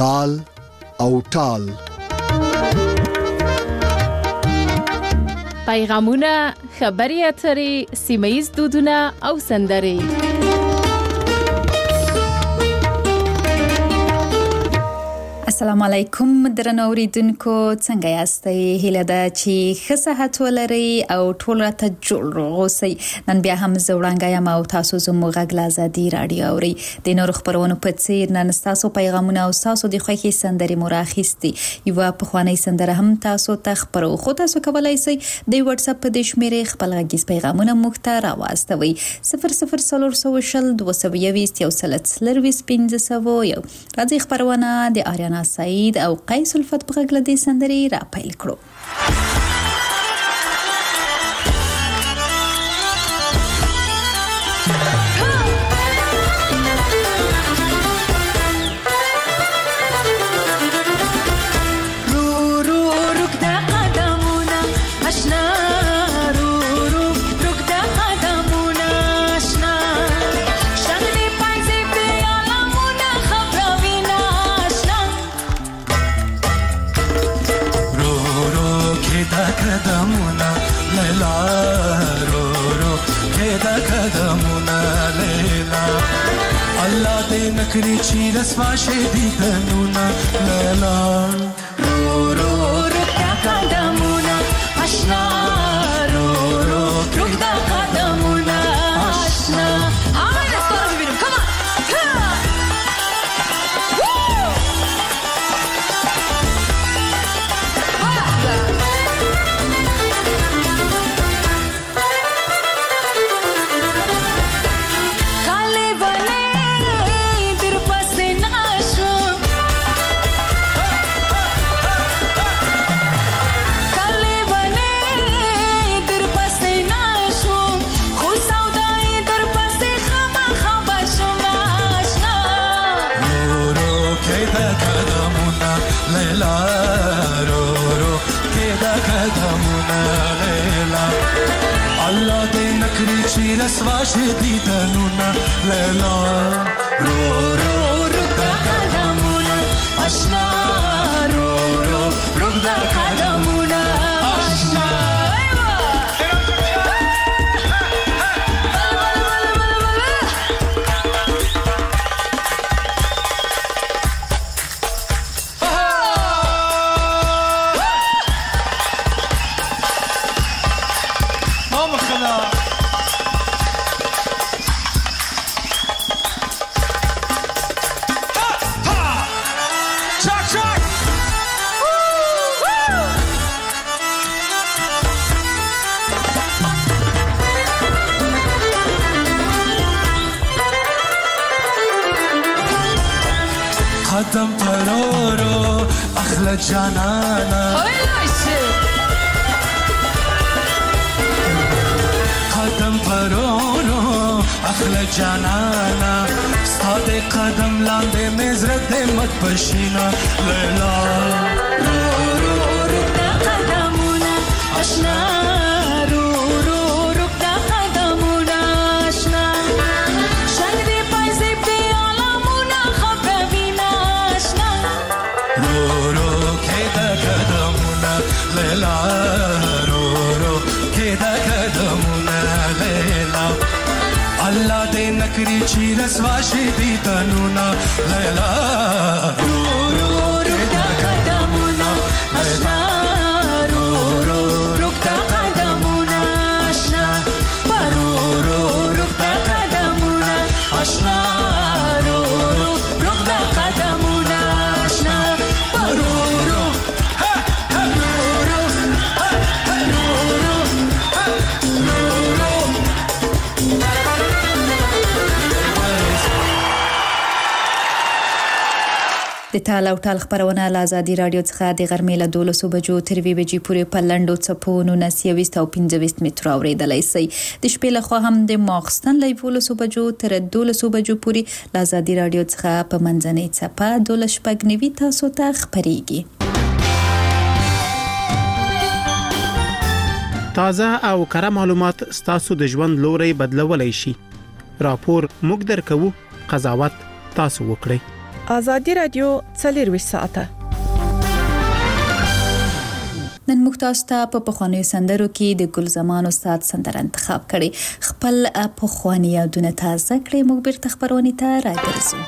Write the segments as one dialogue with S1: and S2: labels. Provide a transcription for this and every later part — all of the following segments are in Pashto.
S1: تال او ټال.
S2: پیغامونه، خبري اترې، سیمه‌ییز دودونه او سندرې.
S3: السلام علیکم درنو اوریدونکو، څنګه یاستئ؟ هیله ده چې ښه صحت ولرئ او ټول راته جوړ روغ اوسئ. نن بیا هم زه وړاندې یم او تاسو زموږ غږ له ازادي راډیو اورئ. د نورو خپرونو په څیر نن ستاسو پیغامونه او ستاسو د خوښې سندرې مو راخیستي. یوه پخوانۍ سندره هم تاسو ته خپرو، خو تاسو کولی شئ د واتس اپ په دې شمېرې خپل غږیز پیغامونه موږ ته راواستوئ. 00420 221 1500. راځئ خپرونه د آریانا سعید او قیس الفت په غږ له دې سندرې را پیل کړو.
S4: نکری چی رسوا شدی تنونا لیلا رو رو رکتا قدمونا اشنا رو رو رکتا قدمونا اشنا. آمین استورا ببینم، کمان رسوا شدی تنونا لیلا رو رو رکتا قدمونا اشنا رو رو رکتا قدمونا اشنا. قدم پرورو اخلا جانانا قدم پرورو اخلا جانانا ستاد قدم لانده مزرد مت پشینا لیلا رو رو رکتا قدمونا اشنا رو رو رکتا قدمونا اشنا. شنگی پایزی پیالامونا خبروینا اشنا رو رو کیدا قدمونا لیلا رو رو کیدا قدمونا لیلا. الله دې نکری چی رسوا شدی تنونا لیلا رو رو رکتا قدمونا اشنا رو رو رکتا قدمونا اشنا رو رو رکتا قدمونا اشنا رو رو رکتا قدمونا اشنا رو رو د تال او ټال خبرونه له ازادي رادیو څخه د غرمې له 12 بجو تر 2 بجې پورې په لنډو څپو 19 او 15 مترو اوریدلای شئ. د شپې له خوا هم د ماخستن له 12 بجو تر 12 بجو پورې له ازادي رادیو څخه په منځنۍ څپه 12 تاسو ته خبريږي.
S5: تازه او کره معلومات ستاسو د ژوند لوري بدلولای شي. راپور موږ درکو، قضاوت تاسو وکړئ.
S6: ازادي رادیو 24 ساعته.
S3: نن موږ تاسو ته په پخوانیو سندرو کې د ګلزمان استاد سندره انتخاب کړي. خپل پخوانی یادونه تازه کړئ. موږ بیرته خبرونه ته راګرځو.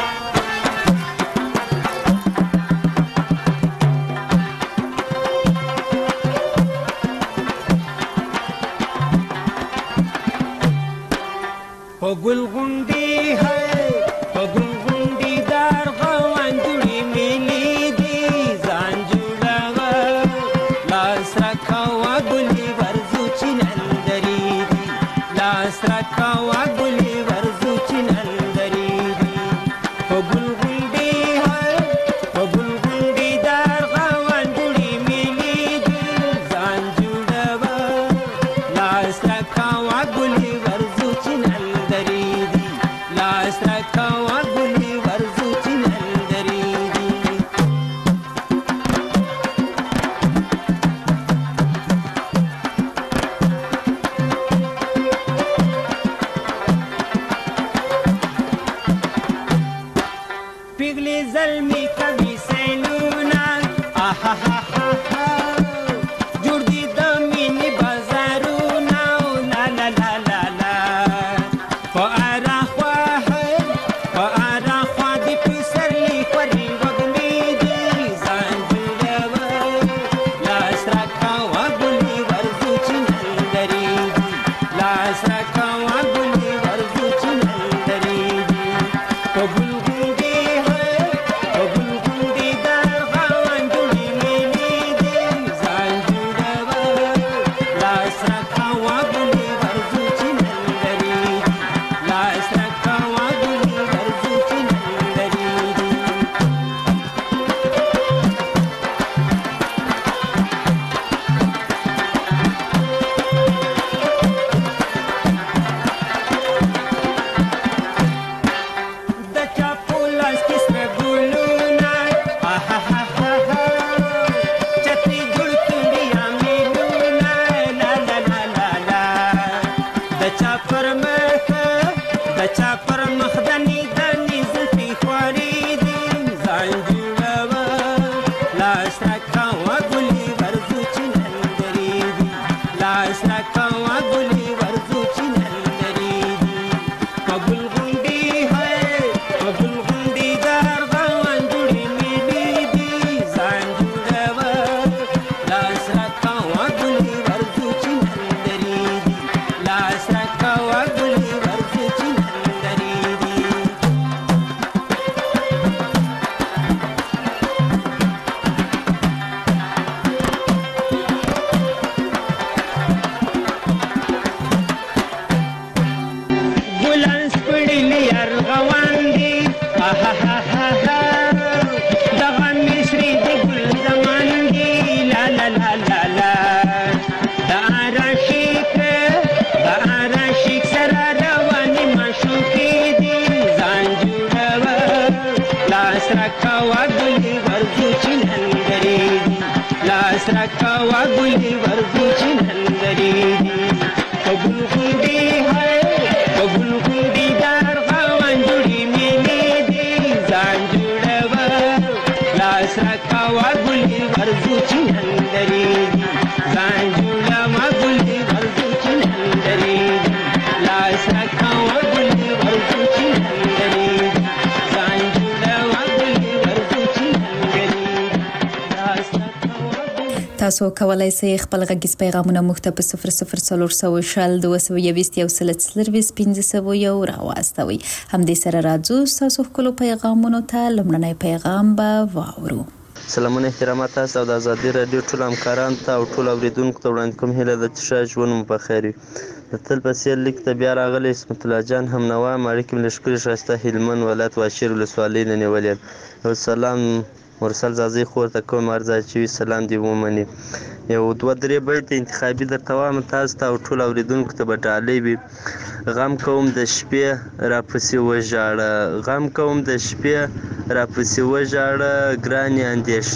S7: پگل غنڈی ہے پگل غنڈی دار غوان جڑی ملی دی زان جڑا لاس رکھوا گلی ورزو چنندری دی لاس رکھوا گلی ورزو چنندری دی پگل غنڈی ہے پگل غنڈی دار غوان جڑی ملی دی زان جڑا لاس رکھوا گلی ورزو چنندری لاس رکھوا گلی ورزو چنندری پگلی ظلمی کبھی سینونا آہا ہا ہا ہا جڑ دی دمینی بازارونا لا لا لا لا لا فارا
S3: تاسو کولای شئ خپل غږیز پیغامونه موږ ته په 0040 220 یو سل 1501 راواستوي. همدې سره راځو تاسو خپل پیغامونه ته لمړنی پیغام به واورو.
S8: سلامونه احترامات تاسو د ازادي رادیو ټول همکاران ته او ټول اوریدونکو ته وړاندې کوم هیله د چې ژوند مو په خیر وي. تل په لیک ته بیا راغلی اسمت الله جان هم نوا مالک ملشکري شاسته هلمند ولایت واشیر ولسوالۍ نه نیولې. یو سلام مرسل زازي خور ته کوم ارزای چې سلام دی ومني. یو دوه درې بیت انتخابي درته وایم تاسو ته او ټول اوریدونکو ته به ډالۍ وي. غم کوم د شپې راپسې وژاړه غم کوم د شپې راپسې وژاړه ګرانې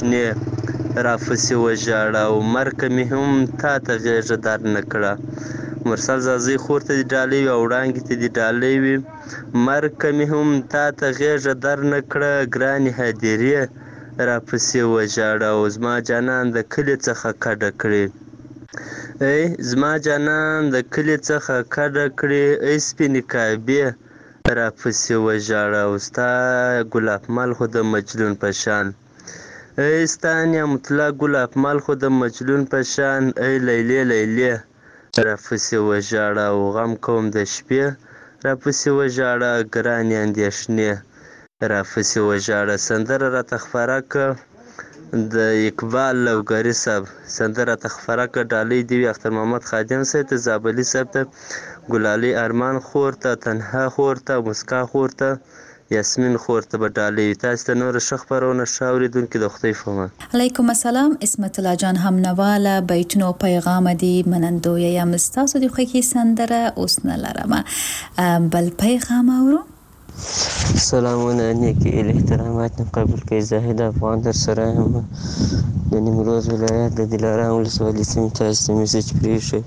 S8: اندېښنې راپسې وژاړه او مرګ مې هم تا ته غېږه در نه کړه مرسل زازۍ خور ته دې ډالۍ وي او وړانګې ته دې ډالۍ وي. مرګ که مې هم تا ته غېږه در نه کړه ګرانې هدیرې راپسې وژاړه او زما جانان د کلي څخه کډه کړې. ای زما جانان د کلي څخه کډه کړې، ای سپینې کعبې راپسې وژاړه او ستا ګلاب مل خو د مجنون په شان. ای ستا نعمت الله ګلاب مل خو د مجنون په شان. ای لیلې لیلې راپسې وژاړه او غم کوم د شپې راپسې وژاړه ګرانې اندېښنې راپسې وژاړه. سندره راته خپره کړه د اقبال لوګري صاحب، سندره راته خپره کړه. ډالۍ دې وي اختر محمد خادم صاحب ته، زابلي صاحب ته، ګلالۍ ارمان خور ته، تنها خور ته، مسکا خور ته، یاسمین خور ته به ډالۍ وي. تاسو ته نوره ښه خپرونه ښه اورېدونکي د خدای په امان.
S3: علیکم السلام. اسمت الله جان همنواله بیتونو پیغام دی منندویه یم ستاسو د خوښې سندره اوس نه لرمه بل پیغام اورو.
S8: سلامونه نیکې احترامات نه قبول کړئ. زاهد افغان در سره یم د نیمروز ولایت د دلارام ولسوالۍ سیمې. تاسو ته میسج پرېښی،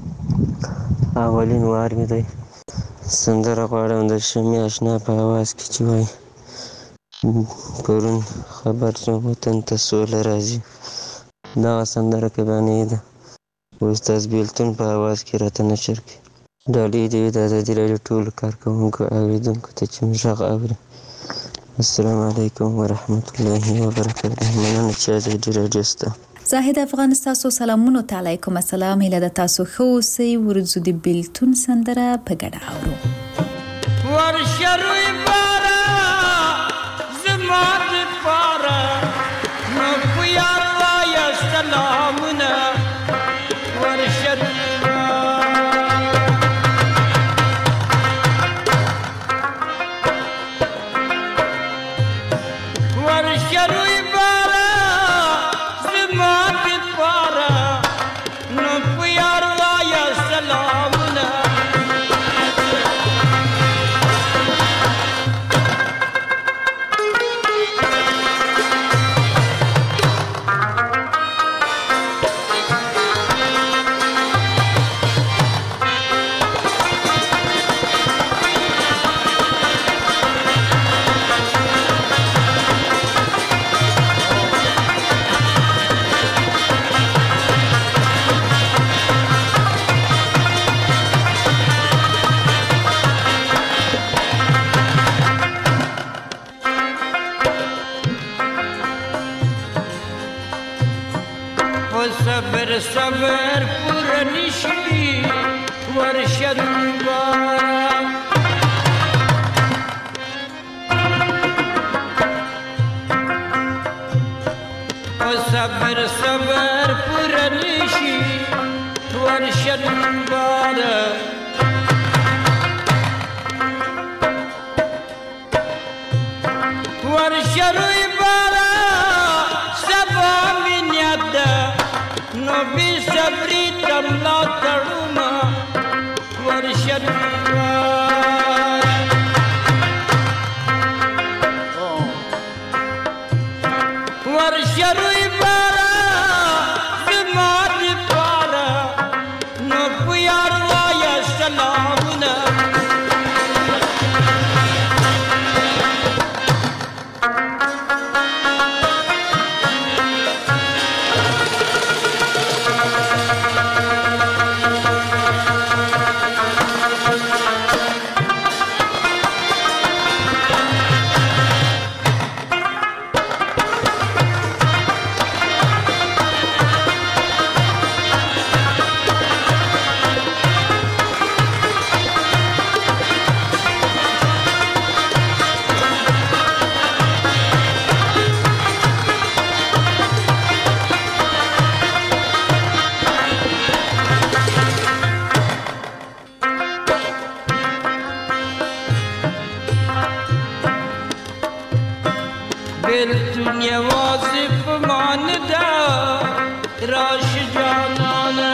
S8: اولین وار مې دی. سندره غواړم د شمې اشنا په اواز کې چې وایي پرون خبر شوم وطن ته سوله راځي. دغه سندره که بانې ده اوس تاسو بېلتون په اواز کې راته نشر کړي. ډالۍ دې وي د ازادي راډیو ټولو کارکوونکو اورېدونکو ته چې موږ غږ اوري. السلام علیکم ورحمت الله وبرکاته. مننه چې ازادي راډیو سته.
S3: زاهد افغان ستاسو سلامونو ته علیکم السلام. هیله ده تاسو ښه اوسئ. ورځو د بیلتون سندره په ګډه اورو.
S7: ورشه روی باره زما دپاره نو په یار وایه سلامونه. ورشه روی صبر پوره نشي ورشه دوباره. صبر پوره نشي ورشه دوباره. ورشه روی باره سبا می نیت ده نو بی صبری تملا تړوما. ورشه روی باره زما دپاره نو په یار وایه سلامونه. بیلتون یوازې په مان ده راش جانانه.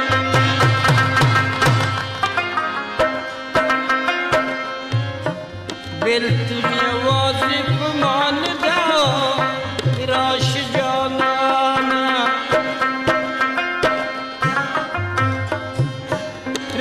S7: بیلتون یوازې په مان ده راش جانانه.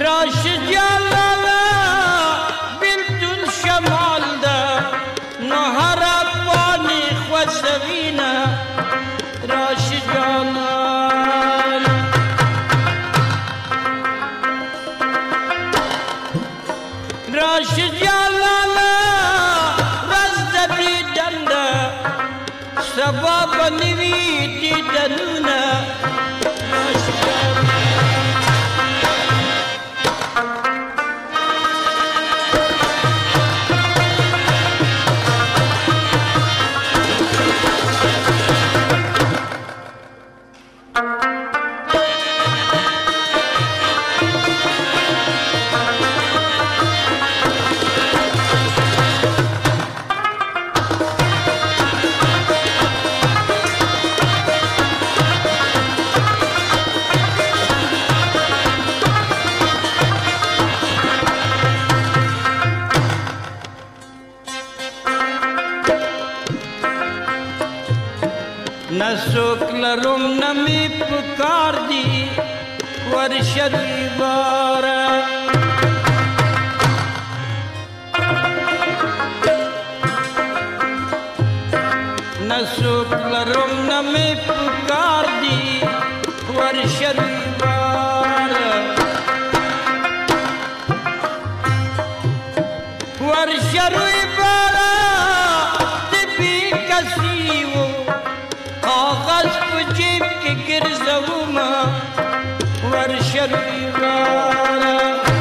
S7: نسوک لرم نمی پکار دی ورشدی بارا نسوک لرم نمی پکار دی ورشدی بارا ورشدی بارا تبی کسی و کاغذ په جیب کې ګرځوما ورشدی بارا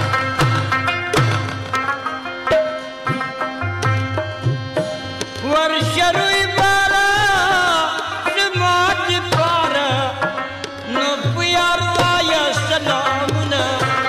S7: ورشدی بارا زما د پاره نو په یار وایا سلامونه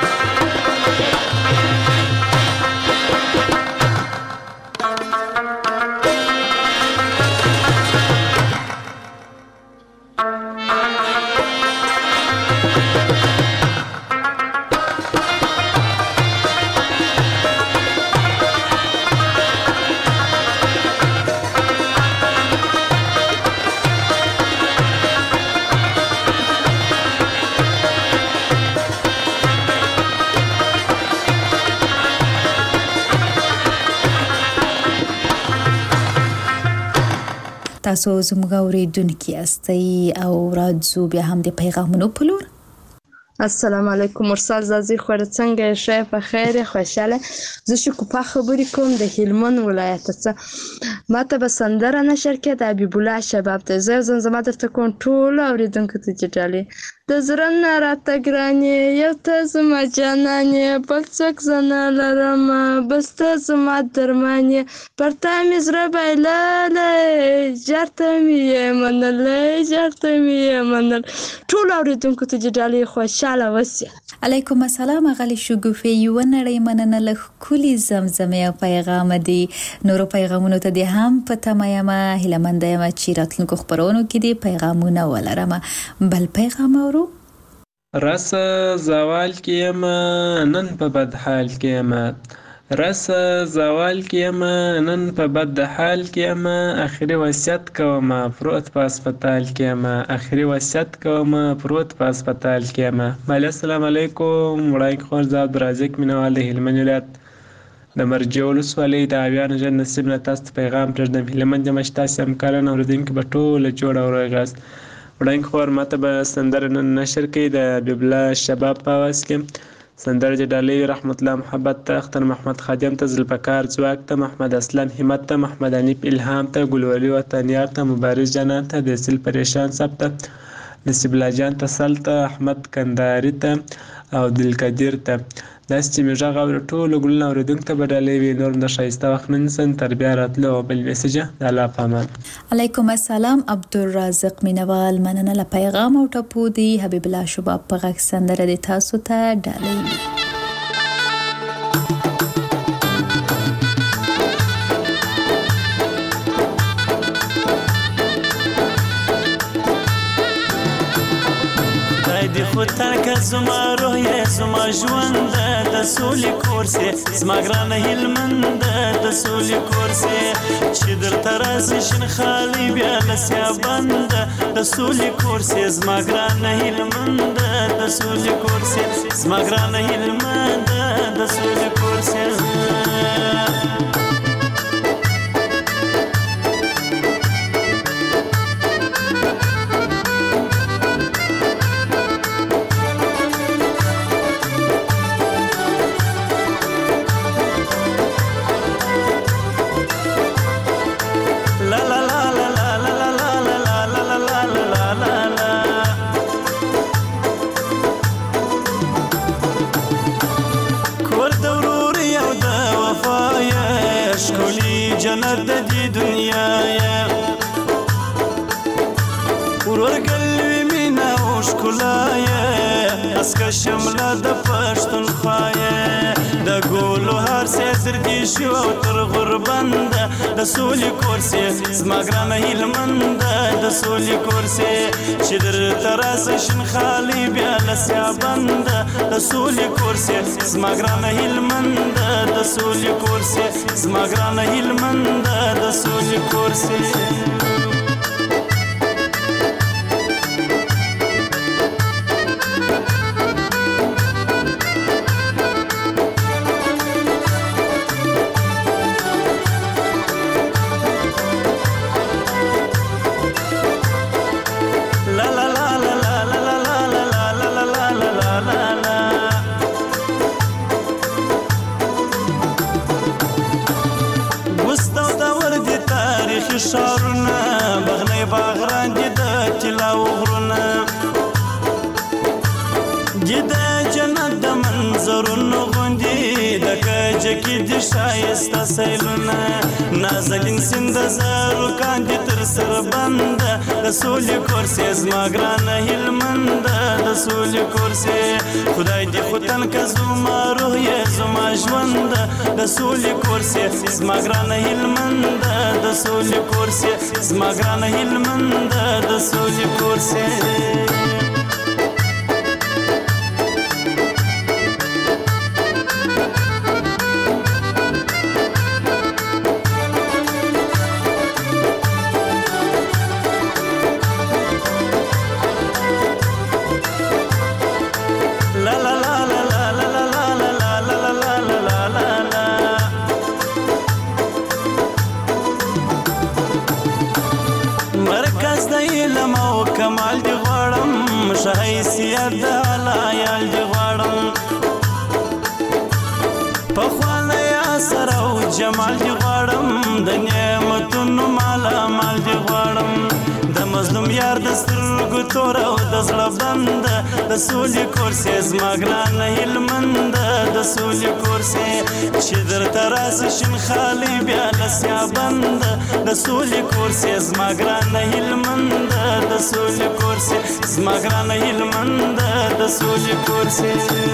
S3: تاسو زموږ اوریدونکي یاستئ او راځو بیا هم د پیغامونو په لور.
S9: السلام علیکم مرسل زازی خور څنګه ښه په خیر خوشاله زه شکوفا خبرې کوم د هلمند ولایت څخه ماته به سندره نشر کې د حبیب الله شباب ته زه زمزمه درته کوم ټول اوریدونکو ته جټالي د زړه نه راته ګرانې یو ته زما جانانې بل څوک زه نه لرم بس ته زما درمانې پر تا مې زړه بایللی ژر ته مې یې منلی ژر ته مې یې منل ټول اوریدونکو ته جټالي خوشاله وسي.
S3: علیکم السلام غلی شګوفې یو نړۍ مننه له ښکلي زمزمې او پیغام دی نورو پیغامونو ته دې هم په تمه یم هیلهمنده یم چې راتلونکو خپرونو کې دې پیغامونه ولرم. بل پیغام اورو.
S10: رس زوال کې یم نن په بد حال کې یم رس زوال کې یم نن په بد حال کې یم اخري وصیت کوم پروت په هسپتال کې یم اخري وصیت کوم پروت په هسپتال کې یم. السلام علیکم وړاندې خور زه عبدالرزاق مینوال د هلمند ولایت د مرجع ولسوالۍ د اویانو ژوند نصیب نه تاسو ته پیغام پرېږدم. هلمند یم چې تاسې همکاران اورېدونکي به ټوله جوړ او روغ یاست. وړاندې خور ماته به سندره نن نشر کوي د حبیب الله شباب په اواز کې سندره چې ډالۍ رحمت الله محبت ته اختر محمد خادم ته ذوالفقار ځواک ته محمد اسلم همت ته محمد حنیف الهام ته ګلولي وطنیار ته مبارز جانان ته دسل پریشان صاحب ته نصیب الله جان ته سل ته احمد کنداري ته او دلقدیر ته داسې چې مې غږ اوري ټولو ګلونه اورېدونکو ته به ډالۍ وي. نور د ښایسته وخت نه نیسم تر بیا راتلو او بل میسیجه د الله په امان.
S3: علیکم السلام عبدالرزاق مینوال مننه له پیغام او ټپو دی حبیب الله شباب په غږ سندره دی تاسو ته ډالۍ وي.
S11: خو تاکه زما روح یې زما ژوند د سولې کور سې زما ګرانه هلمند د سولې کور سې چې درته راسي شین خالي بیا لسیا بند د سولې کور سې زما ګرانه هلمند د سولې کور سې زما ګرانه هلمند د سولې کور سې. جنت د دې دنیا یا ورور قلبي مینا او ښکلا یا اسکه شمله د پښتونخوا یا د ګولو هر څه تر دې شو او تر غربند د سولې کور سې زما ګرانه هلمند د سولې کور سې چې درته راسي شین خالي بیا لسیا بند د سولې کور سې زما ګرانه هلمند د سولې کور سې زما ګرانه هلمند د سولې کور سې. چې ښارونه بغلې باغران دي د طلاو غرونه دي د جنت د منظرونو غوندې د کجه کې دي ښایسته سیلونه نازنین سیند د زرو کاندي تر سره بنده د سولې کورسې زما ګرانه هلمنده د سولې کورسې خدای دې خو تنکه زما روح یې زما ژونده د سولې کورسې زما ګرانه هلمنده د سولې کورسې زما ګرانه هلمنده د سولې کورسې کمال دی غواړم حیثیت د علایال دی غواړم پخوانی اثر او جمال دی غواړم د نعمتونو مالا مال دی غواړم د مظلوم یار د سترګو تور او د زړه بند د سولې کورسې زما ګرانه هلمنده د سولې کورسې چې درته راسي شین خالي بیا لسیا بند د سولې کورسې زما ګرانه هلمنده د سولې کورسې زما ګرانه هلمنده د سولې کورسې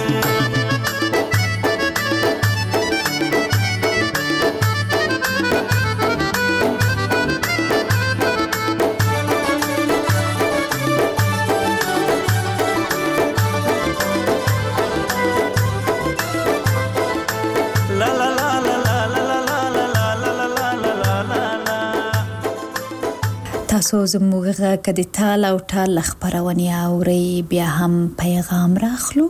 S3: تاسو زموږ غږ د تال او ټال خبرونه اوري بیا هم پیغام راخلو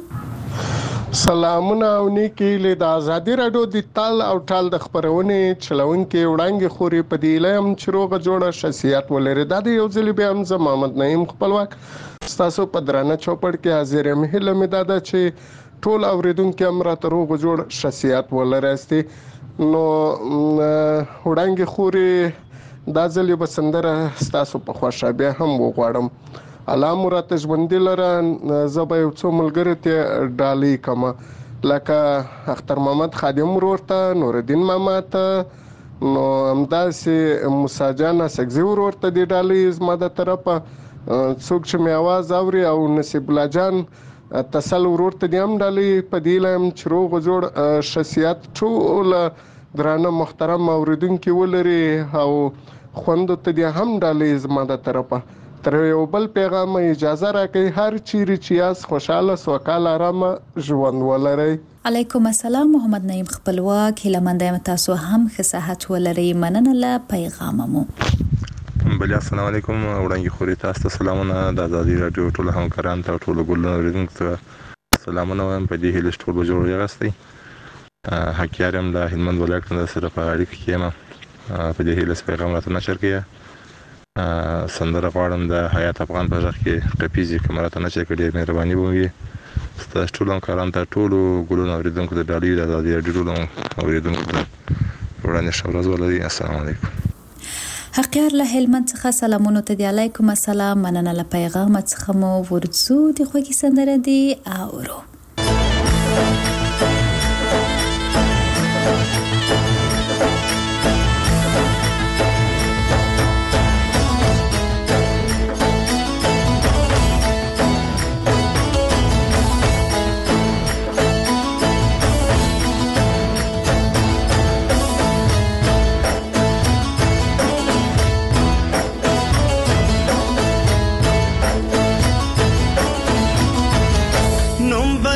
S12: سلامونه او نیکی له د ازادي رادیو د تال او ټال د خبرونه چلونکو وړاندې خوري په دی لیم چروغه جوړه شخصیت ولري د یو ځل بیا هم زه محمد نعیم خپلواک تاسو په درانه چوپړ کې حاضر یم هله مې دا چې ټول اوریدونکو امرات روغ جوړ شخصیت ولري نو وړاندې خوري دا ځل یو بسندره تاسو په خوښه بیا هم وغواړم الله مراد ژوند لره زبې یو څو ملګری ته ډالۍ کما لکه اختر محمد خادم ورته نور الدین ماما ته نو همداسې موسی جان سګزی ورته دی ډالۍ زما د طرفه څوک چې می आवाज اوري او نصیب الله جان تسل ورته دی هم ډالۍ په دی لم چروغ جوړ شخصیت ټول درانه محترم اوریدونکو ولري او خوند ته دی هم ډالۍ زما د طرفه تر یو بل پیغام اجازه راکړئ هر چیرې چې یاس خوشاله سوکاله آرام ژوند ولرئ
S3: علیکم السلام محمد نعیم خپلواک هیلمنده تاسو هم ښه صحت ولرئ مننه له پیغاممو
S13: بل السلام علیکم وړاندې خوري تاسو ته سلامونه د ازادي رادیو ټول همکاران ته ټول ګلونه اوریدونکو ته سلامونه وایم په دې هیله ټول جوړ یاستئ حکیارم د هلمند ولایت نه سره په اړیکه کې ما په دې هیله پیغام راته نشر کړی سندره غواړم د حیات افغان په ځخ کې ټپیزي کمرته نشر کړی مهرباني وکړئ ستاسو ټول همکاران ته ټول ګلونه اوریدونکو ته ډالۍ د ازادي رادیو ټول اوریدونکو ته وړاندې شورز ولري السلام علیکم
S3: حقیار له هلمند څخه سلامونه ته دی علیکم السلام مننه له پیغام څخه مو ورڅو د خوږی سندره دی اورو
S11: نوم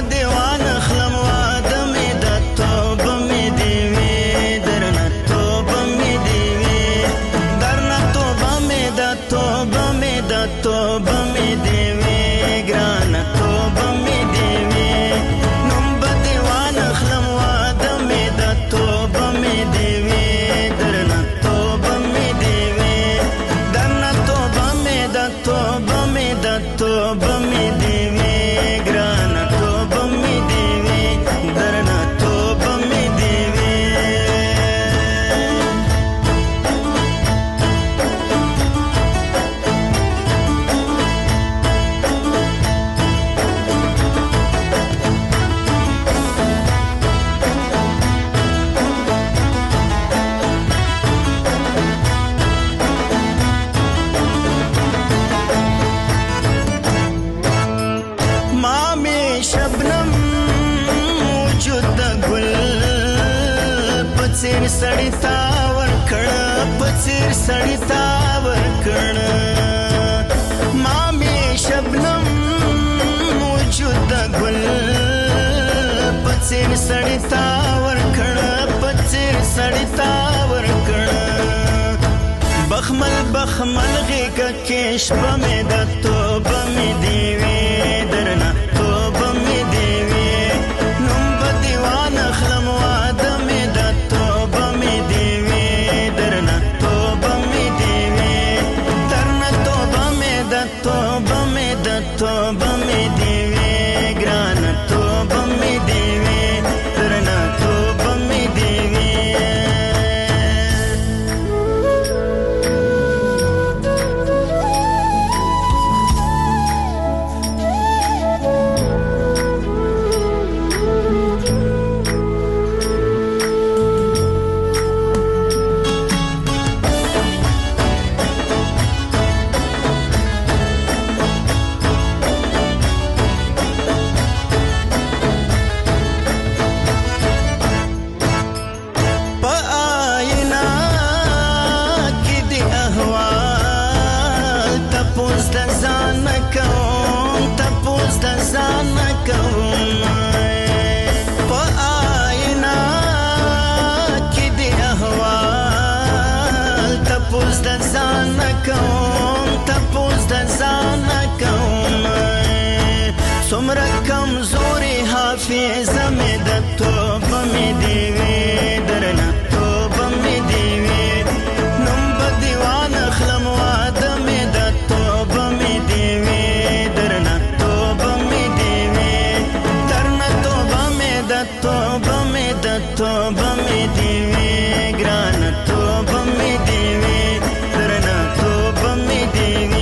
S11: پڅیر سړی تا ورکړه پڅیر سړی تا ورکړه ما می شبنم وجود د ګل پڅیر سړی تا ورکړه پڅیر سړی تا ورکړه بخمل بخمل غیګه کې شپه مې د توبه مې دی وی درنه توبه مې دی وی نوم به دیوان اخلم واده مې د توبه مې دی وی درنه توبه مې دی وی درنه توبه مې د توبه مې د توبه مې دی وی ګرانه توبه مې دی وی درنه توبه مې دی وی څومره کمزوري حافظه مې د توبه مې دی وی درنه توبه مې دی وی نوم به دیوان اخلم واده مې د توبه مې دی وی درنه توبه مې دی وی درنه توبه مې د توبه مې د توبه مې دی وی ګرانه توبه مې دی وی درنه توبه مې دی وی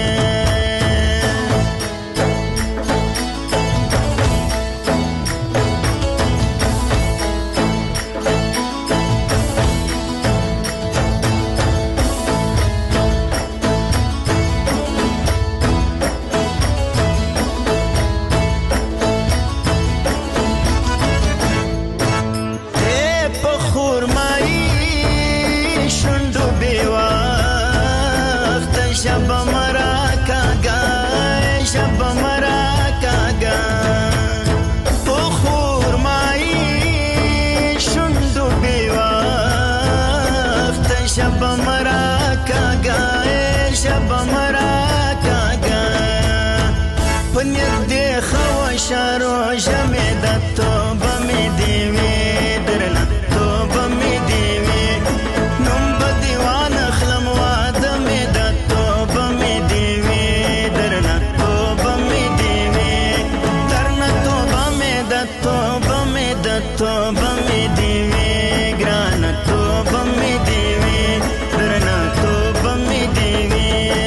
S11: شارو جمع د توبه مې دی وی درنه توبه مې دی وی نوم به دیوان اخلم واده مې د توبه مې دی وی درنه توبه مې دی وی درنه توبه مې د توبه مې د توبه مې دی وی ګرانه توبه مې دی وی درنه توبه مې دی وی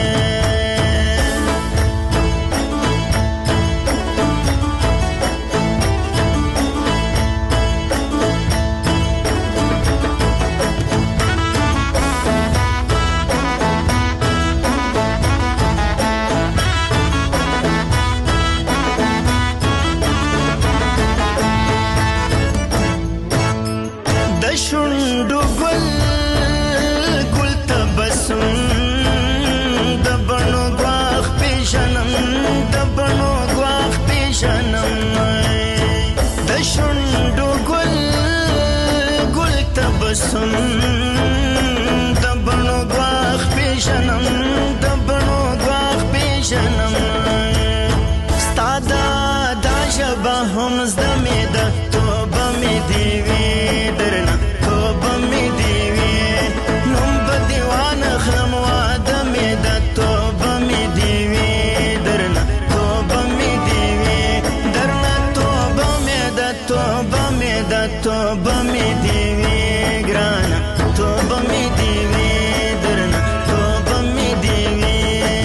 S11: شونډو ګل ګل تبسم د بڼو ګواښ پیژنم د بڼو ګواښ پیژنم د شونډو ګل ګل تبسم د بڼو ګواښ پیژنم د بڼو ګواښ پیژنم ستا دا ژبه هم زده مې ده توبه مې دی وی درنه توبه مې دی وی نوم به دیوان اخلم واده مې ده توبه مې دی وی درنه توبه مې دی وی درنه توبه مې ده توبه مې ده توبه مې دی وی ګرانه توبه مې دی وی درنه توبه مې دی وی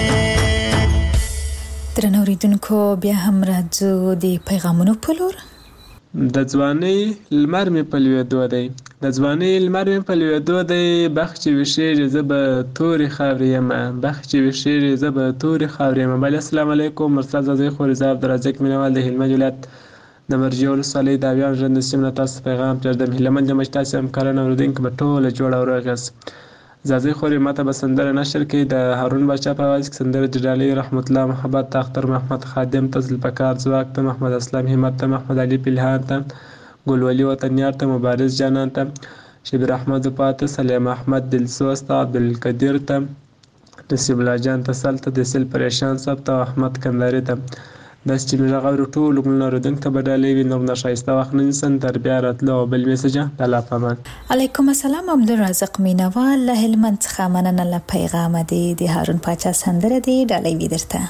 S3: درنو اوریدونکو بیا هم راځو د پیغامونو په لور
S10: د ځوانۍ لمر مې په لوېدو دی د ځوانۍ لمر مې په لوېدو دی بخت چې ویښېږي زه به تورې خاورې یمه بخت چې ویښېږي زه به تورې خاورې یمه بله السلام علیکم مرسل زازۍ خورزه عبدالرزاق مینوال د هلمند ولایت د مرجع ولسوالۍ د اویایم ژوند د سیمې نه تاسو پیغام پرېږدم. هیلهمند یم چې تاسې همکاران اورېدونکي به ټوله جوړ او روغ یاست. ځاځي خورې ماته به سندره نشر کړي. د هارون باچا په اواز کې سندره د ډالۍ رحمت الله محبت ته، اختر محمد خادم ته، ذوالفقار ځواک ته، محمد اسلام همت ته، محمد علي پلهان ته، ګلولي وطنیار ته، مبارز جانان ته، شبیر احمد وفا ته، سلیم احمد دلسوز ته، عبدالقدیر ته، نصیب الله جان ته، سل ته، د سل پریشان صاحب ته، احمد کنداري ته. داسې چې مې غږ اوري ټولو ګلونه اورېدونکو ته به ډالۍ وي. نور نه ښایسته وخت نه نیسم تر بیا راتلو او بل میسجه د الله په امان.
S3: علیکم السلام. عبدالرزاق مینوال له هلمند څخه مننه له پیغام دی. د هارون پاچا سندره دی ډالۍ وي درته.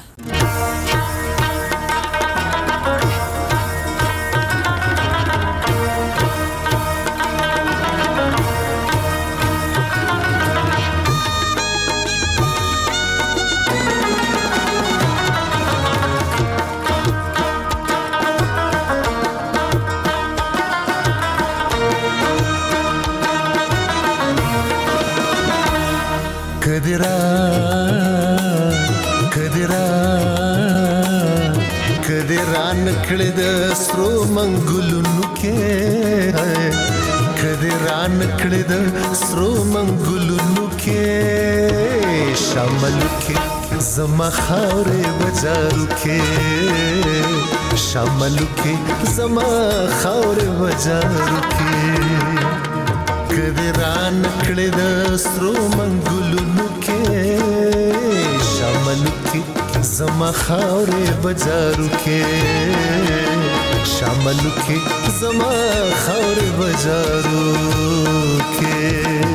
S14: کدران کړه د سرو منګلونو کې، کدران کړه د سرو منګلونو کې، شامل کې زما خاورې بازارو کې، شامل کې زما خاورې بازارو کې، کدران کړه د سرو منګلونو کې، شامل کې زما خاورې بازارو کې، شامل کې زما خاورې بازارو کې.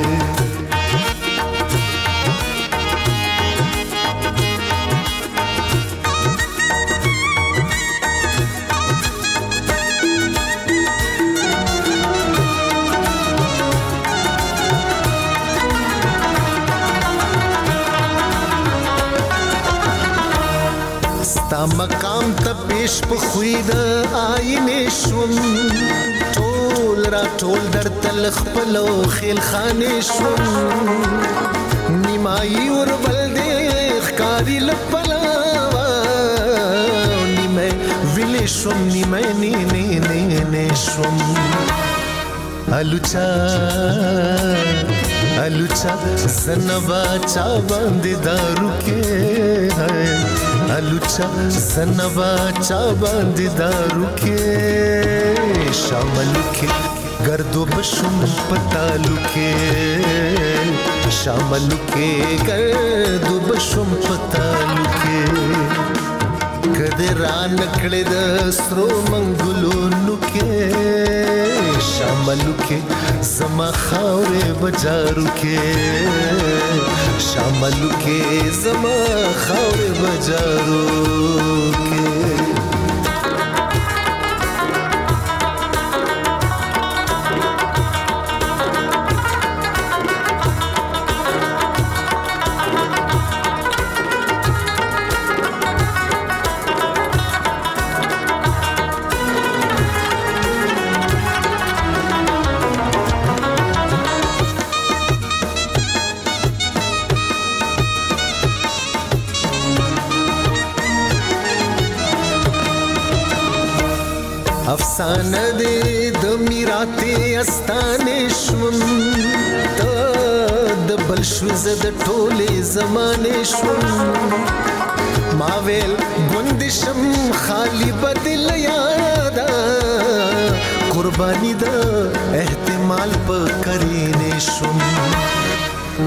S14: مقام ته پیش په خوی د آینې شوم، ټول را ټول در تل خپل او خیل خانې شوم، نیمایي وربل دې ښکاري لپلاوه، نیمه ویلې شوم نیمه نه شوم. الوچا الوچا زنبا چا باندې دارو کې، الوچا زنبا چا باندې دارو کې، شامل کې گردو بشم پتالو کې، شامل کې گردو بشم پتالو کې، کدران کړه د سرو منګلونو کې، شامل کې زما خاورې بازارو کې، شامل کې زما خاورې بازارو کې. افسانه دې د میراثي استانې شوم، ته د بل شو زه د ټولې زمانې شوم، ما ویل ګوندې شم خالي بدل یاده، قرباني د احتمال په کرینې شوم،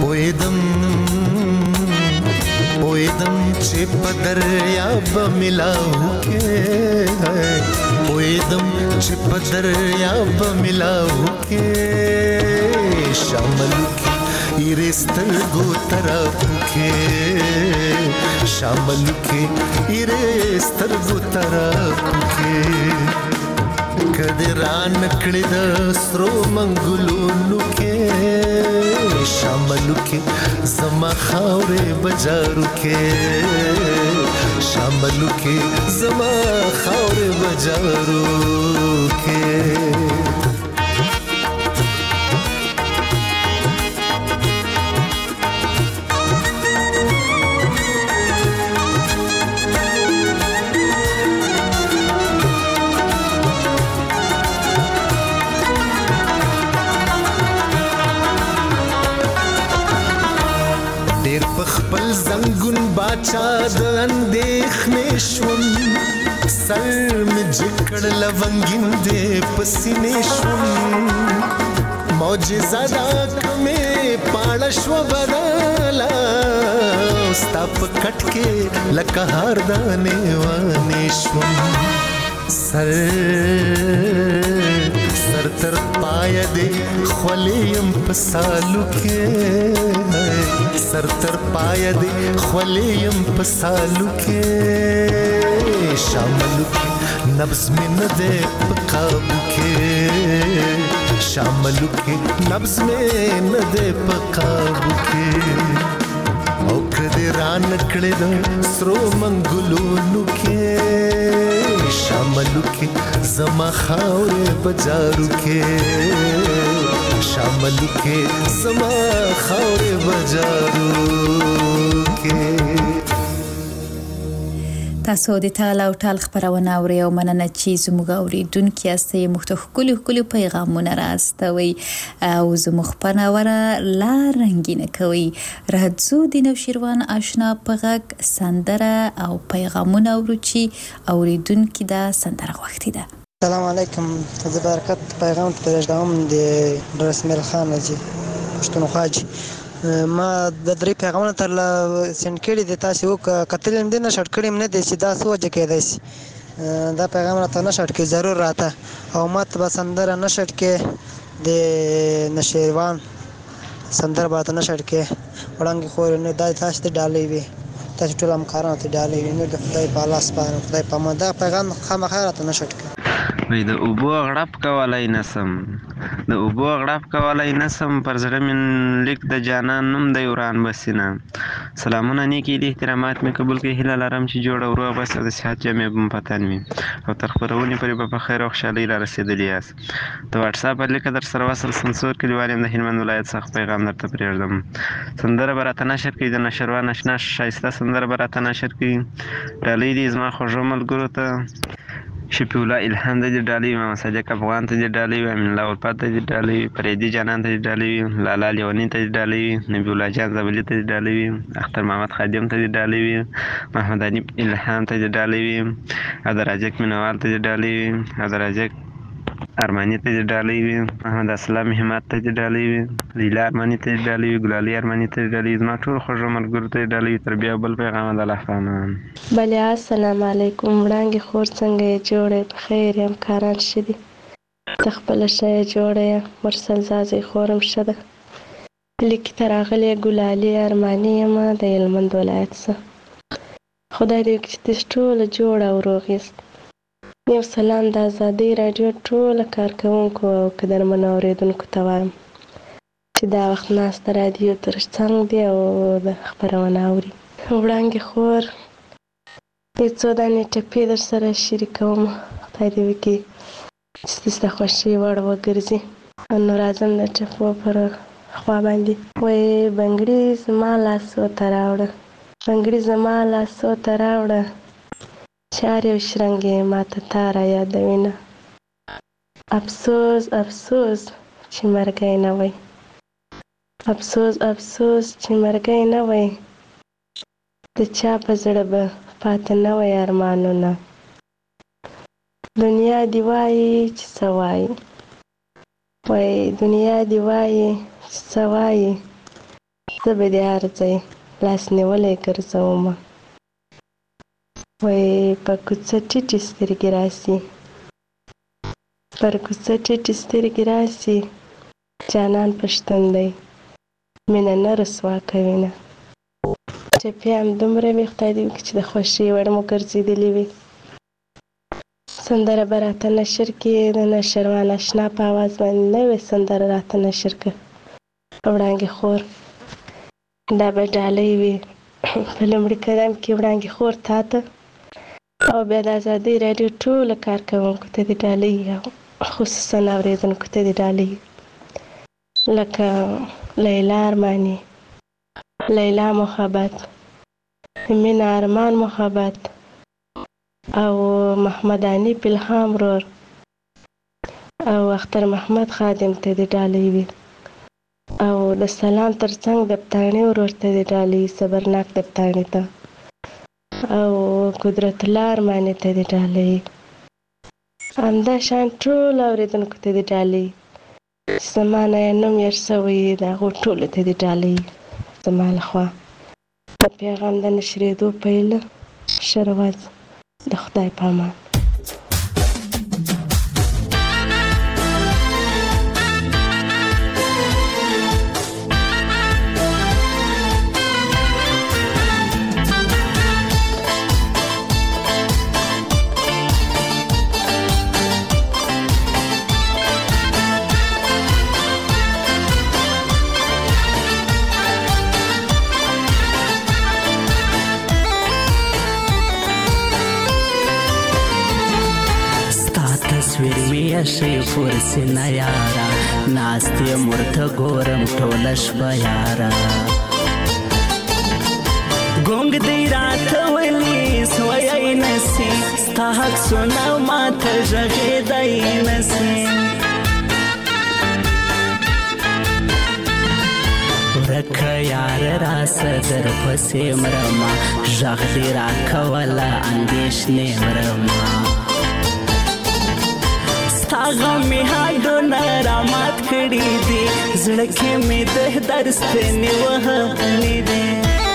S14: پویدم چې په دریاب ملاو کې، پویدم چې په دریاب ملاو کې، شامل کې ایرې سترګو طرفو کې، شامل کې ایرې سترګو طرفو کې، کدران کړه د سرو منګلونو کې، شامل کې زما خاورې بازارو کې، شامل کې زما خاورې بازارو کې. ډېر په خپل زنګون باچا د اندېښنې شوم سر مې جکړ لونګین دې په سینې شوم معجزه دا کمې پاړه شوه بدله ستا په کټ کې لکه هار دانې وانې شوم سر تر پایه دې خولې یم په سالو کې سر تر پایه دې خولې یم په سالو کې شاملو کې نبض مې نه دی په قابو کې شاملو کې نبض مې نه دی په قابو کې او کدی ران کړې د سرو منګلونو کې شاملو کې زما خاورې بجارو کې شاملو کې زما خاورې بجارو کې
S3: تاسو د ټال او ټال خبرونه اوري او مننه چې زموږ اوریدونکو یاستئ مختلف کلی پیغامونه راستوي او زموږ پناوره لا رنگینه کوي راځو د نوشیروان آشنا پغک سندره او پیغامونه اورو چې اوریدونکو دا سندره وختي ده.
S15: السلام علیکم زه برکت پیغام ته پرېږدم د رسمیل خان جی پښتونخوا جی ما د درې پیغامونه تر سند کړي دي تاسو کتل دې نه شټ کړي نه دي چې دا سوچ کېدای شي دا پیغامونه ته نه شټ کې ضرور راته او مات به سندره نه شټ کې د نشیروان سندره به نه شټ کې وړاندې خو نه دا تاسو ته ډالې وي تاسو ټول هم کارونه ته ډالې وي نو د خدای په لاس باندې خدای په ما دا پیغام خامخا راته نه شټ کې
S8: وای د اوبو غړپ کولای نسم د اوبو غړپ کولای نسم پر زړه من لیک د جانان نوم د وران بسینه سلامونه نیکی دي احترامات مې قبول کړئ هیله لرم چې جوړ او روغ بس د صحت جامې بم پتن وي او تر خبرونې پرې به په خیر او خوشحالۍ را رسېدلی یاست د واتس اپ لیک در سره وصل سنسور کلیوال یم د هلمند ولایت څخه پیغام درته پرېږدم سندره به راته نشر کړي د نشروان اشنا ښایسته سندره به راته نشر کړي ډالۍ دي زما خوږو ملګرو ته شفیع الله الهام ته دې ډالۍ وي محمد صادق افغان ته دې ډالۍ وي امین الله الفت ته دې ډالۍ وي فریدي جانان ته دې ډالۍ وي لالا لیوني ته دې ډالۍ وي نبی الله جان زبلي ته دې ډالۍ وي اختر محمد خادم ته دې ډالۍ وي محمد علي الهام ته دې ډالۍ وي عبدالرزاق مینوال ته دې ډالۍ وي عبدالرزاق ارمانی ته دې ډالۍ وي محمد اسلام همت ته دې ډالۍ وي لیلا ارمانی ته دې ډالۍ وي ګلالي ارمانی ته دې ډالۍ وي زما ټول خوږو ملګرو ته دې ډالۍ وي تر بیا بل پیغام د الله پامان
S9: بله السلام علیکم وړانګې خور څنګه یې جوړې په خیر یم کاران ښه دي ته خپله ښه یې جوړه یې مرسل زازۍ خورم ښه ده لیکې ته راغلې ګلالي ارماني یم د هلمند ولایت څخه خدای دې وکړي چې تاسو ټوله جوړ او روغ یاست یو سلام د ازادۍ راډیو ټوله کارکوونکو او قدرمنو اورېدونکو ته وایم چې دا وخت ناسته راډیو تر څنګ دی او د خبرونه اوري وړانګې خور یو څو دانې ټپې در سره شریکوم خدای دې وکړي چې ستاسو د خوښۍ وړ وګرځي نو راځم د ټپو پر خوا باندې وایي بنګړي زما لاسو ته راوړه بنګړي زما لاسو ته راوړه چار یو شرنګې ماته تا را یادوینه افسوس افسوس چې مرګی نه وی افسوس افسوس چې مرګی نه وی د چا په زړه به پاتې نه وی ارمانونه دنیا دی وایي چې څه وایي وایي دنیا دی وایي چې څه وایي زه به د هر ځای لاس نیولی ګرځومه وایي په کوڅه ټیټې سترګې راسي پر کوڅه ټیټې سترګې راسي جانان پښتون دی مینه نه رسوا کوي نه ټپې همدومره وي خدای دې وکړي چې د خوښۍ وړ مو ګرځېدلې وي سندره به راته نشر کړي د نشروان اشنا په اواز باندې نوې سندره راته نشر کړه وړانګې خور دا به ډالۍ وي په لومړي قدم کې وړانګې خور تا ته او بیا د ازادۍ راډیو ټوله کارکوونکو ته دې ډالۍ خصوصا اورېدونکو ته دې ډالۍ لکه لیلا ارماني لیلا محبت مینا ارمان محبت او محمد عنیف الهام رور او اختر محمد خادم ته دې ډالۍ وي او د سلام ترڅنګ د پښتانه ورته د ډالۍ صبرناک د پښتانه ته او قدرت الله ارماني ته د ډالۍ همدا شان ټول اوریدونکو ته د ډالۍ زمانه نوم یې شوی د هغو ټولو ته د ډالۍ زما لخوا د پیغام د نشرېدو پیله ښه رواج د خدای په امان.
S16: شي فرسنا یارا ناستی مرته ګورم ټوله شپه یارا ګونګ دی راته ولی سوی نسی ستا حق سونا ماته ژغېدی نسی ورکه یار راسه در پسې مرما ژغ دی راکوله اندېښنې مرما غمې هډونه رامات کړي دي زړه کې مې د درستنې وهلې دي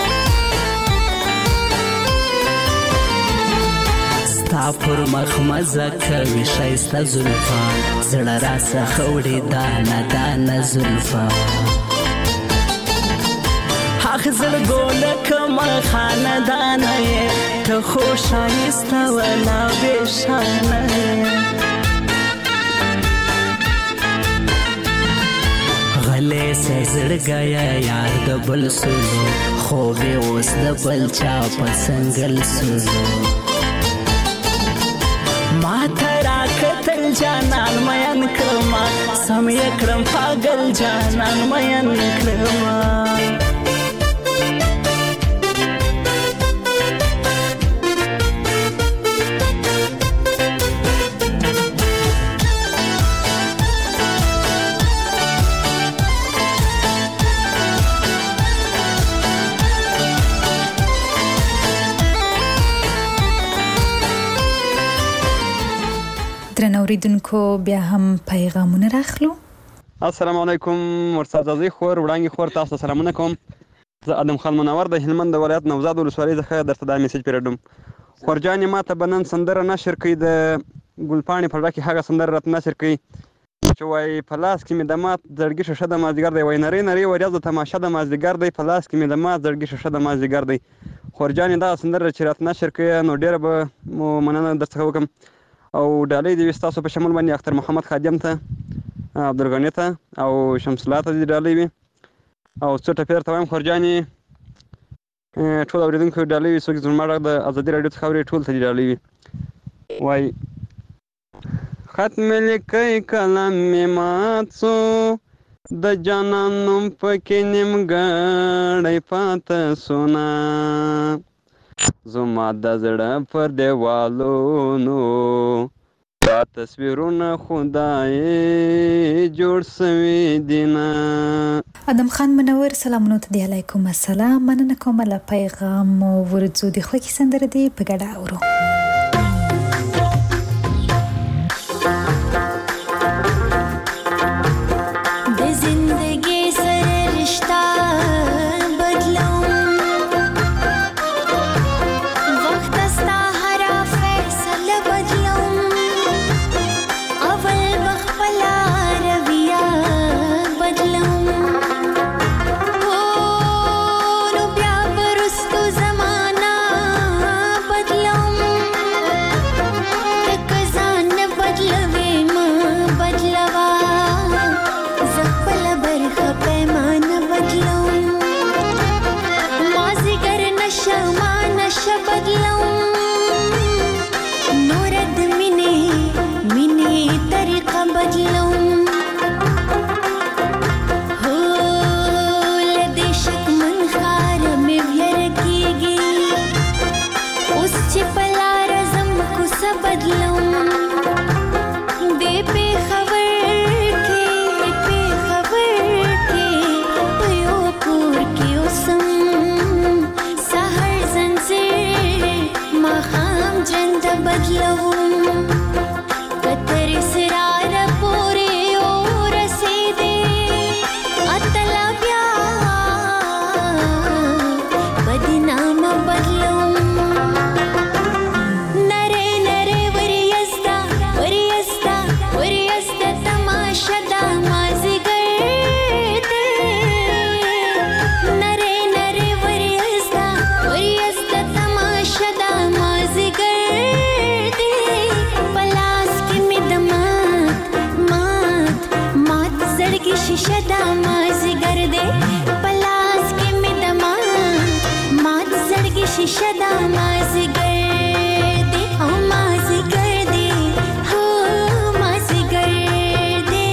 S16: ستا پر مخ مزه کوي ښایسته زلفان زړه راڅخه وړي دانه دانه زلفان حق زړګو لکمه خاندانه یې ته خو ښایسته ولا بېشانه یې غلې سه زړګیا یار د بل سولو خوبې اوس د بل چا په څنګل سولو ما ته راکتل جانان مین کړما سم یې کړم پاگل جانان مین کړما
S3: اوریدونکو بیا هم پیغامونه راخلو.
S17: السلام علیکم مرصد زازی خور وړاندې خور تاسو سلامونه کوم. زه ادم خان منور د هلمند ولایت نوزاد ولسوالۍ څخه درته دا میسج پیرډم. خورجانې ماته به نن سندره نشر کړي د ګلپاڼې په زړه کې هغه سندره راته نشر کړي چې وایي په لاس کې مې د مات زړګي شیشه د مازدیګر دی وایي نرۍ نرۍ وریځو تماشه د مازدیګر دی په لاس کې مې د مات زړګي شیشه د مازدیګر دی. خورجانې دغه سندره چې راته نشر کړي نو ډېره به مو مننه درڅخه وکړم او ډالۍ دې وي ستاسو په شمول باندې اختر محمد خادم ته عبدالغني ته او شمس الله ته دې ډالۍ وي او څو ټپې درته وایم خورجانې ټول اورېدونکو ډالۍ وي څوک زما غږ د ازادي راډیو څخه اوري ټول ته دې ډالۍ وي. وایي خط مې لیکئ قلم مې مات سو د جانان نوم پکې نیمګړی پاته سونا زما د زړه پر دیوالونو دا تصویرونه خدای جوړ سوي دینه.
S3: ادم خان منور سلامونه ته دی علیکم السلام مننه کوم له پیغام ورځو د خوږی سندره دی په ګډه اورو.
S18: زمانہ بدلم شیشه دا مازیګر دی او مازیګر دی هو مازیګر دی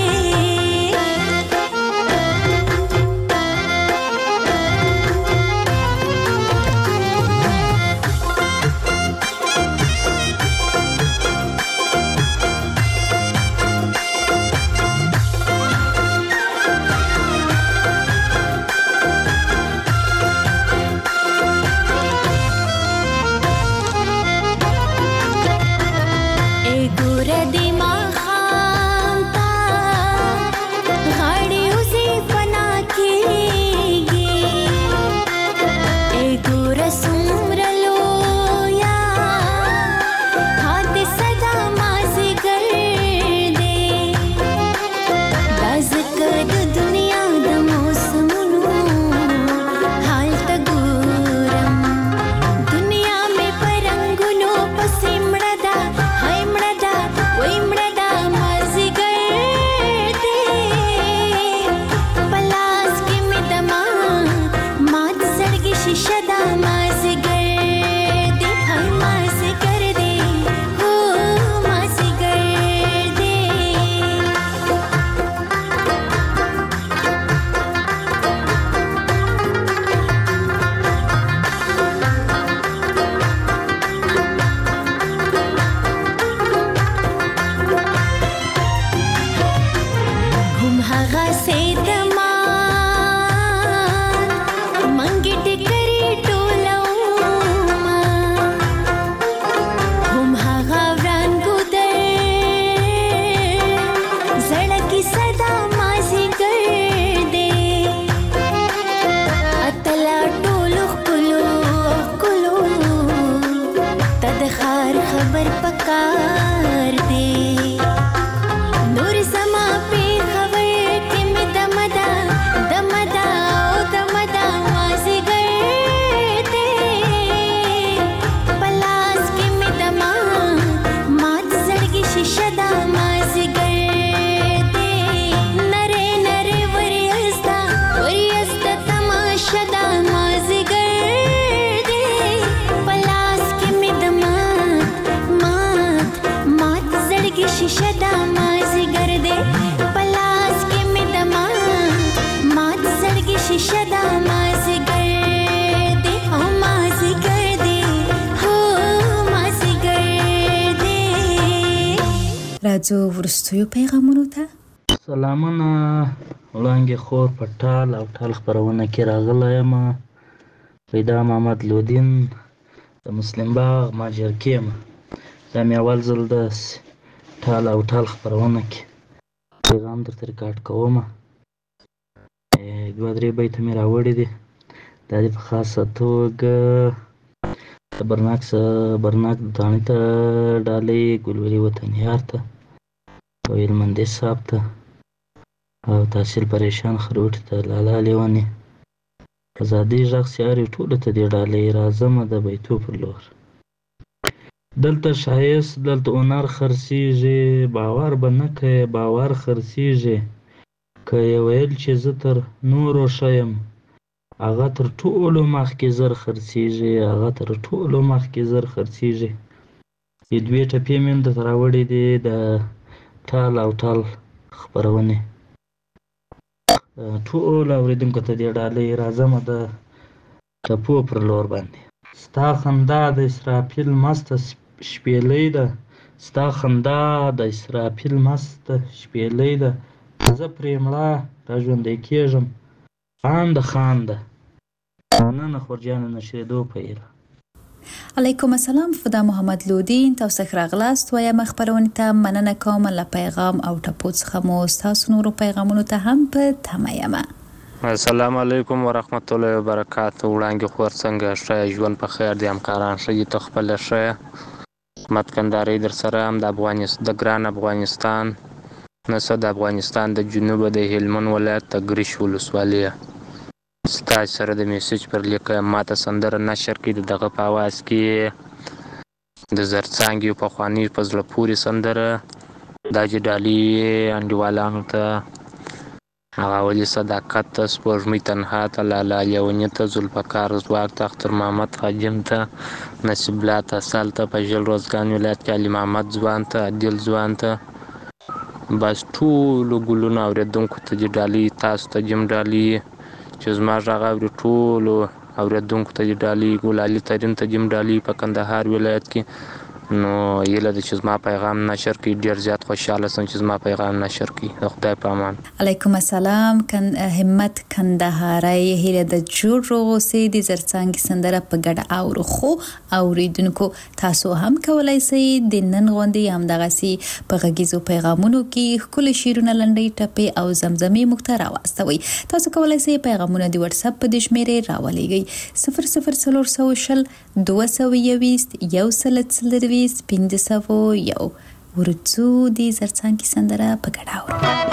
S3: راځو ورستیو پیغامونو ته.
S19: سلامونه وړانګې خور په ټال او ټال خپرونه کې راغلی یم. پیدا محمد لودین د مسلم باغ ماجر کې یم. دا مې اول ځل د ټال او ټال خپرونه کې پیغام درته ریکارډ کوم. دوه درې بیته مې راوړي دي. دا دې په خاصه توګه د برناک دانې ته ډالۍ ګلوري وطنیار ته او هلمندي صاحب ته او تحصیل پریشان خروټي ته لالا لیوني ازادي غږ سیاري ټولو ته دې ډالۍ راځمه د بیتو پر لور. دلته ښایست دلته هنر خرڅېږي باور به نه کوې باور خرڅېږي که یې ویل چې زه تر نورو ښه یم هغه تر ټولو مخکې زر خرڅېږي هغه تر ټولو مخکې زر خرڅېږي. دوې ټپې مې هم درته راوړي دي د ټال او ټال خپرونې. ټولو اورېدونکو ته دې ډالۍ راځمه د ټپو پر لور باندې. ستا خندا د اسرافیل مسته شپېلۍ ده ستا خندا د اسرافیل مسته شپېلۍ ده زه پرې مړه را ژوندی کېږم خانده خانده. مننه خورجانه نشریدو پیل.
S3: علیکم السلام. فدا محمد لودین تاسو ښه راغلاست. وایم خبرونه ته مننه کوم له پیغام او ټپو څخه مو تاسو نورو پیغامونو ته هم په تمه یم.
S20: السلام علیکم ورحمت الله وبرکاته. وړانګې خور څنګه ښه ژوند په خیر دي همکاران ښه دي ته خپله ښه متکندارۍ در سره هم د ګران افغانستان نسه د افغانستان د جنوبه د هلمند ولایت د ګریش ولسوالۍ ستاسو سره د میسج پر لیکه ماته سندره نشر کړي دغه په اواز کې د زرڅانګې پخواني په زړه پورې سندره دا چې ډالۍ انډیوالانو ته هغه ولي صداقت ته، سپوږمۍ تنها ته، لاله لیوني ته، ذوالفقار ځواک ته، اختر محمد خادم ته، نصیب الله تسل ته، په ژل روزګان ولایت کې علي محمد ځوان ته، عادل ځوان ته، بس ټولو ګلونو اورېدونکو ته دې ډالۍ، تاسو ته دې ډالۍ چې زما غږ اوري، ټولو اورېدونکو ته دې ډالۍ، ګل علي ترین ته دې ډالۍ په کندهار ولایت کې. نو هیله ده چې زما پیغام نشر کړي. ډېر زیات خوشحاله سم چې زما پیغام نشر کړي. د خدای په امان.
S3: علیکم السلام. همت کندهاري هیله د جوړ روغوسي د زرڅانګ سندره په ګډه اورو. خو اوریدونکو تاسو هم کولای شئ د نن غونډې هم دغه سي په غږیزو پیغامونو کې خپل شیرونه لنډي ټپي او زمزمي مختار واستوي. تاسو کولای شئ پیغامونه د واتس اپ په د شمیرې راولېږئ 00420 221 1 501 ورڅو دي زرڅانګ سندره په ګډه اورو.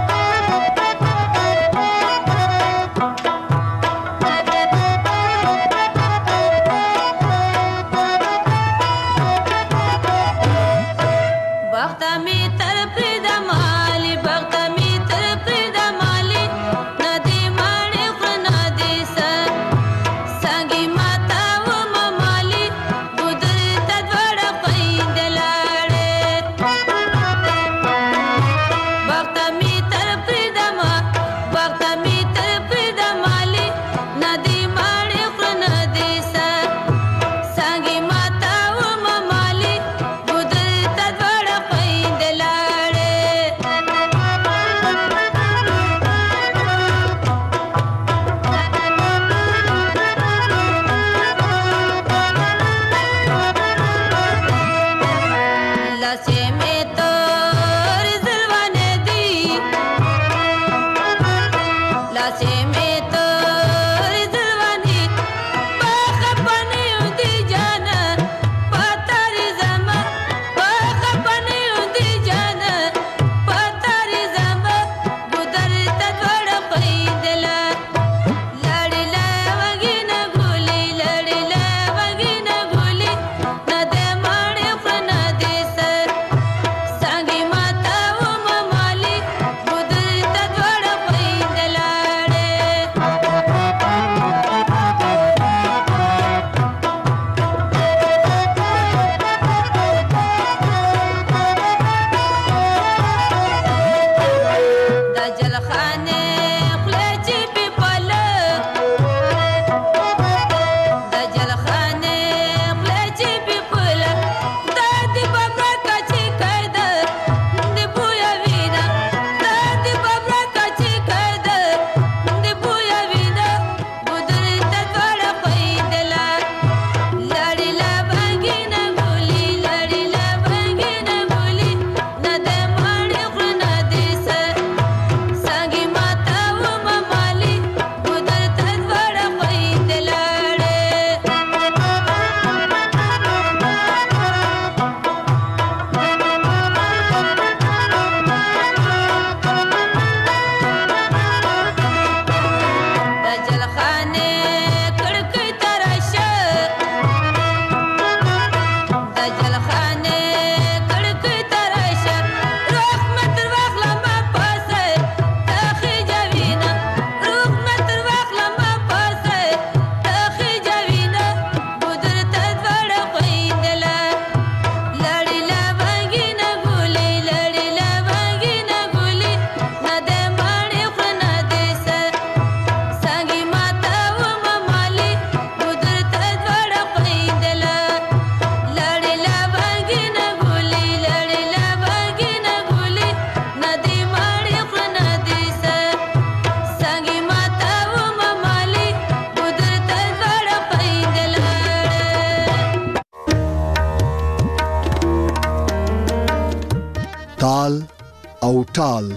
S1: تال او ټال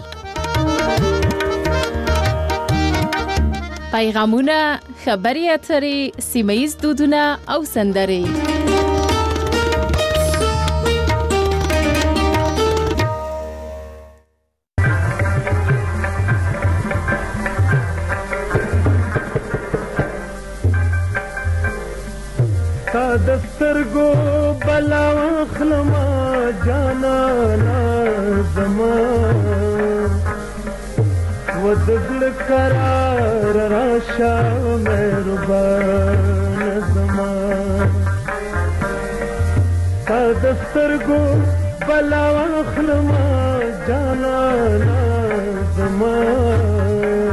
S2: پیغامونه، خبري اترې، سیمه‌ییز دودونه او سندرې.
S11: تا دسترګو بلا خلما جانا زما
S21: ودبل قرار راشا مهربان زمان تا دسترګو بلا واخلما جانانا زمان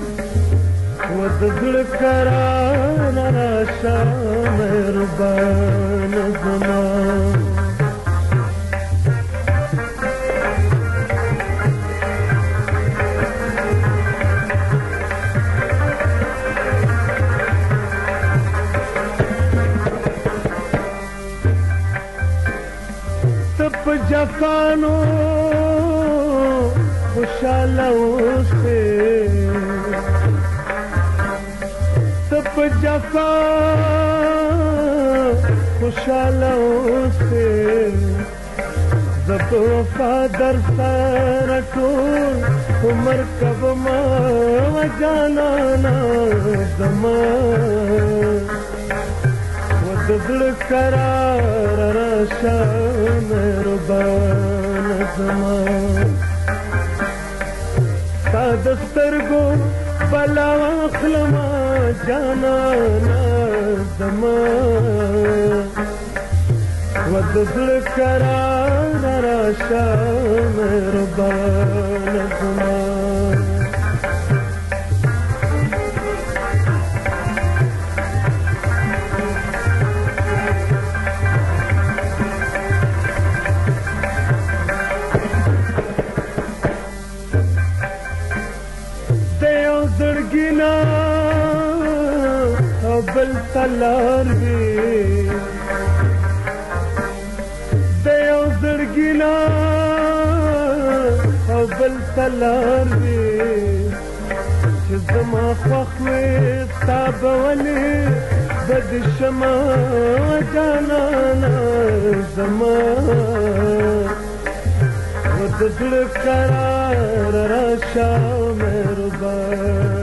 S21: ودبل قرار راشا مهربان زمان जफानो खुशाला से तप जफा खुशाला से जब वफादर सारटून उमर कब मां जाना ना जमान ودبل قرار راشا مهربان زمان تا دسترګو بلا واخلما جانانا زمان ودبل قرار راشا مهربان زمان زړګینا بل تلار وی د یو زړګینا بل تلار وی چې زما خوښ وې تابولې بد شمه جانانا زما ودبل قرار راشا مهربان